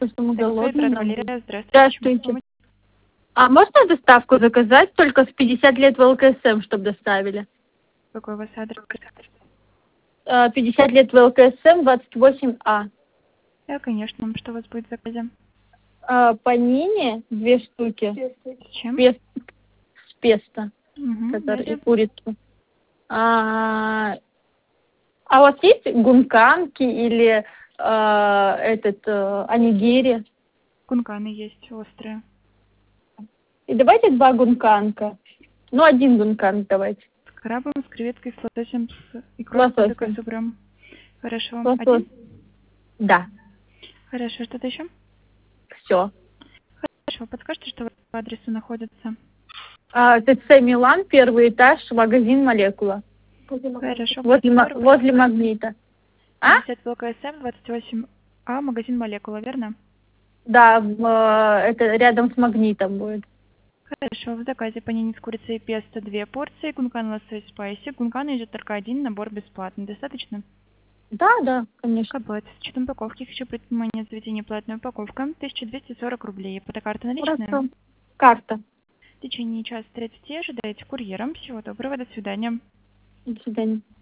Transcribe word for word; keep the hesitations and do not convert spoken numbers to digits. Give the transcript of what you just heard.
Потому что мы Такси, голодные. брат нам Валерия, надо. здравствуйте. Чем Здравствуйте. помочь? А можно доставку заказать только с пятьдесят лет в ЛКСМ, чтобы доставили? Какой у вас адрес? Э, пятьдесят лет в ЛКСМ, двадцать восемь А. Да, конечно. Что у вас будет в заказе? Э, Панини две штуки. С чем? Пес- С песто, Угу, который и далее. курицу. А, а у вас есть гунканки или э, этот э, анигири? Кунканы есть острые. И давайте два гунканка. Ну, один гунканк давайте. С крабом, с креветкой, с лососем, с икрой, с Лосось. кубикой, с угрем. Хорошо. Лосось. Один? Да, Хорошо. Что-то еще? все. Хорошо. Подскажите, что по адресу находится? ТЦ Милан, первый этаж, магазин «Молекула». Хорошо. Возле, ма- Повторю. возле магнита. А? пятьдесят ВКСМ, двадцать восемь А, магазин Молекула, верно? Да, в, э, это рядом с магнитом будет. Хорошо, в заказе панини с курицей и песто две порции, гункан лосось спайси. Гункан идет только один, набор бесплатный. Достаточно? Да, да, конечно. Каплет. С учетом упаковки хочу прийти внимание заведения платная упаковка. тысяча двести сорок рублей. Фотокарта наличная? Хорошо. Карта. В течение часа тридцати ожидайте курьером. Всего доброго, до свидания. До свидания.